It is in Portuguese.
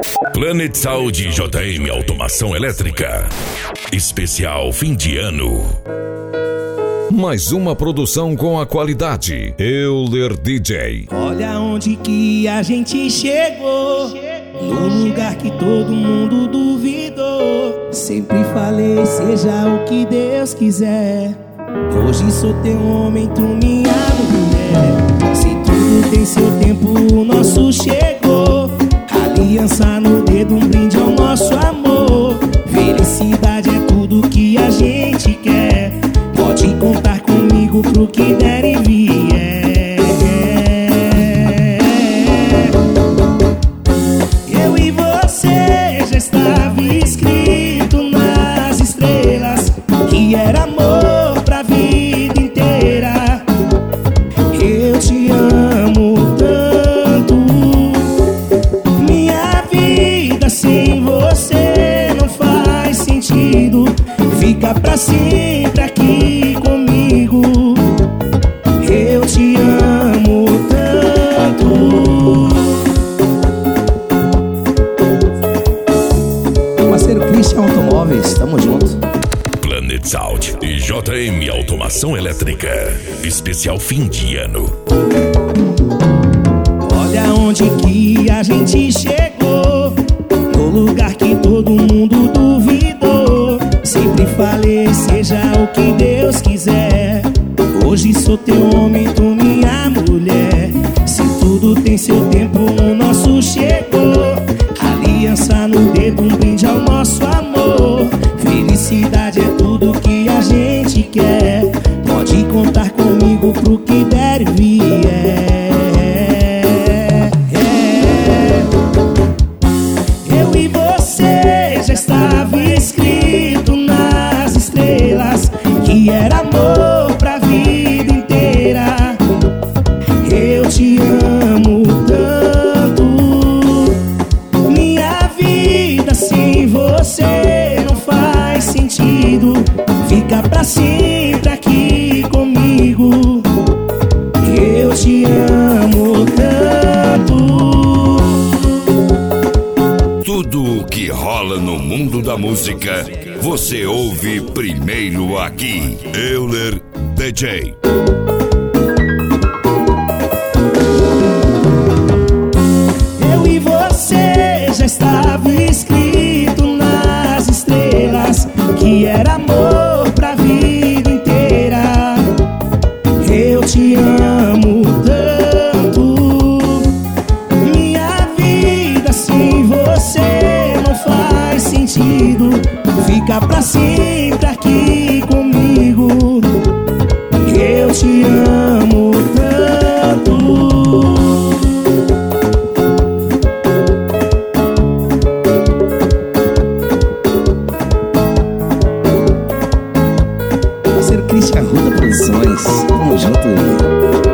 Planet Saúde JM Automação Elétrica. Especial fim de ano. Mais uma produção com a qualidade Euler DJ. Olha onde que a gente chegou, no lugar que todo mundo duvidou. Sempre falei, seja o que Deus quiser. Hoje sou teu homem, tu minha mulher. Se tudo tem seu tempo, o nosso chegou. Aliança no dedo, um brinde ao nosso amor. Felicidade é tudo que a gente quer. Pode contar comigo pro que der e vier. Eu e você já estava escrito nas estrelas que era amor pra vida inteira. Eu te amo tanto, minha vida sem você não faz sentido. Fica pra sempre aqui comigo. Eu te amo tanto. Parceiro Christian Automóveis, tamo junto. Planet Sound e JM Automação Elétrica. Especial fim de ano. Olha onde que a gente chegou, no lugar que todo mundo duvidou. Sempre falei, seja o que Deus quiser. Hoje sou teu homem, tu minha mulher. Se tudo tem seu tempo, o nosso chegou. Aliança no dedo, um brinde ao nosso amor. Felicidade é tudo que a gente quer. Pode contar comigo pro que der e vier. Eu e você já estava escrito nas estrelas que era amor pra vida inteira. Eu te amo tanto, minha vida sem você não faz sentido. Fica pra sempre aqui comigo. Eu te amo tanto. Tudo o que rola no mundo da música, você ouve primeiro aqui. Euler DJ. Eu e você já estava escrito nas estrelas que era amor pra vida inteira. Eu te amo tanto, minha vida sem você não faz sentido. Fica pra sempre aqui comigo. Eu te amo tanto. Parceiro Christian Arruda Produções, tamo junto.